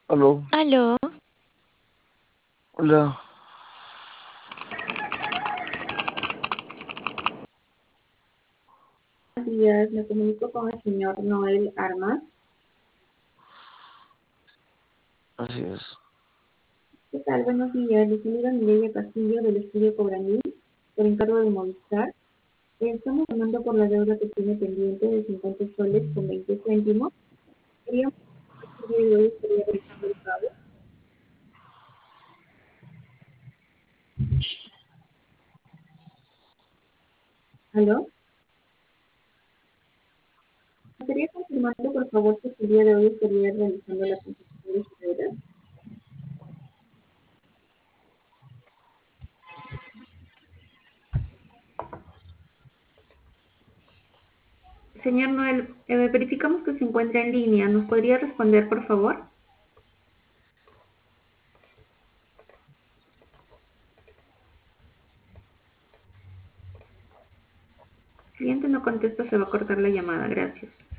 Aló, Aló, hola, Buenos días, me comunico con el señor Noel Armas. así es. ¿Qué tal? Buenos días, les saluda Mireia Castillo del estudio Cobraní, por encargo de Movistar. Estamos llamando por la deuda que tiene pendiente de 50 soles con 20 céntimos. Queríamos saber si el día de hoy estaría realizando el pago. ¿Aló? ¿Me estaría confirmando, por favor, que el día de hoy estaría realizando la transacción de su deuda? Señor Noel, verificamos que se encuentra en línea. ¿Nos podría responder, por favor? Si el cliente no contesta, se va a cortar la llamada. Gracias.